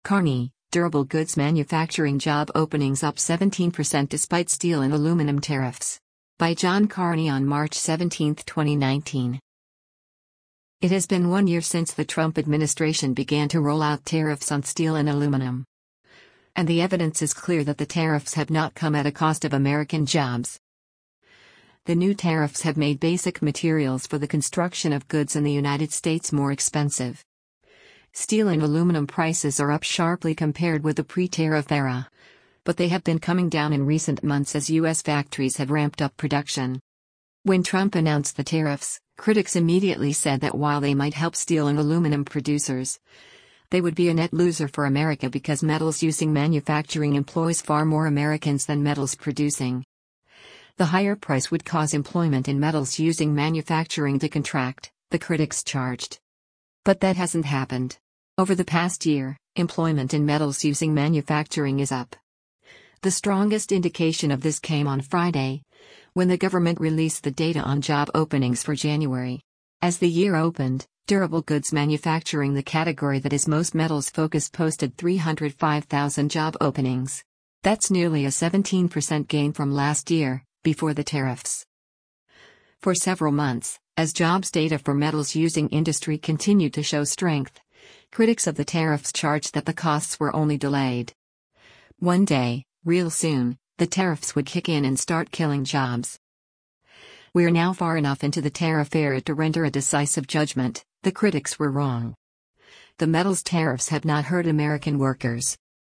Carney, durable goods manufacturing job openings up 17% despite steel and aluminum tariffs. By John Carney on March 17, 2019. It has been 1 year since the Trump administration began to roll out tariffs on steel and aluminum. And the evidence is clear that the tariffs have not come at a cost of American jobs. The new tariffs have made basic materials for the construction of goods in the United States more expensive. Steel and aluminum prices are up sharply compared with the pre-tariff era. But they have been coming down in recent months as U.S. factories have ramped up production. When Trump announced the tariffs, critics immediately said that while they might help steel and aluminum producers, they would be a net loser for America because metals using manufacturing employs far more Americans than metals producing. The higher price would cause employment in metals using manufacturing to contract, the critics charged. But that hasn't happened. Over the past year, employment in metals using manufacturing is up. The strongest indication of this came on Friday, when the government released the data on job openings for January. As the year opened, durable goods manufacturing, the category that is most metals-focused, posted 305,000 job openings. That's nearly a 17% gain from last year, before the tariffs. For several months, as jobs data for metals using industry continued to show strength, critics of the tariffs charged that the costs were only delayed. One day, real soon, the tariffs would kick in and start killing jobs. We're now far enough into the tariff era to render a decisive judgment. The critics were wrong. The metals tariffs have not hurt American workers.